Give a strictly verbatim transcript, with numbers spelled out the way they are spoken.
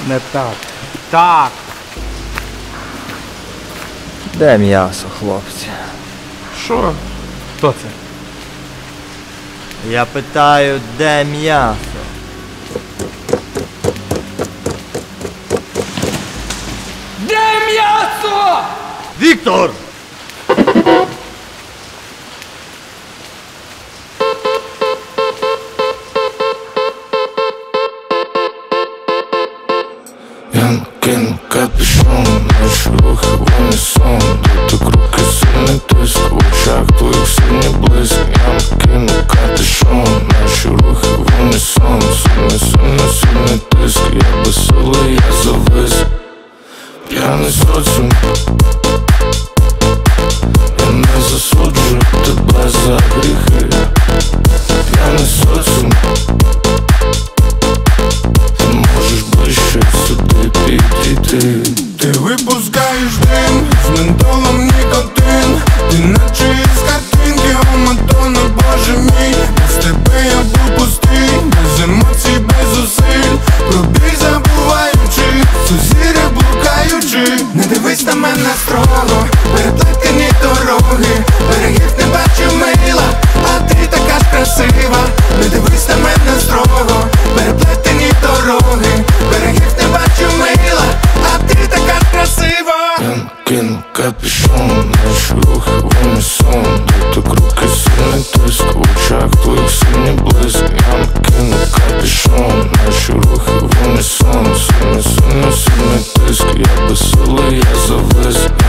Не так. Так. Де м'ясо, хлопці? Що? Хто це? Я питаю, де м'ясо? Де м'ясо? Віктор! Я накину капюшон, наші рухи в унісон. Дотик руки, сильний тиск, в очах твоїх синій блиск. Я накину капюшон, наші рухи в унісон. Сильний, сильний, сильний тиск, я безсилий, я завис. П'яний соціум, я не засуджую тебе за гріхи. П'яний соціум, ти можеш ближче сюди підійти. Ти випускаєш дим, з ментолом нікотин. Ти наче із картинки, о Мадонна, боже мій. Без тебе я був пустий, без емоцій, без зусиль. Про біль забуваючи, сузір'я блукаючи. Не дивись на мене строго, переплетені дороги. Берегів не бачу мила, а ти така ж красива. Не дивись на мене строго, переплетені дороги. Берегів не бачу мила, а ти така ж красива. Я накину капюшон, наші рухи в унісон. Дотик руки, сильний тиск, в очах твоїх синій блиск. Я накину капюшон, наші рухи в унісон. Сильний, сильний, сильний тиск, я безсилий, я завис.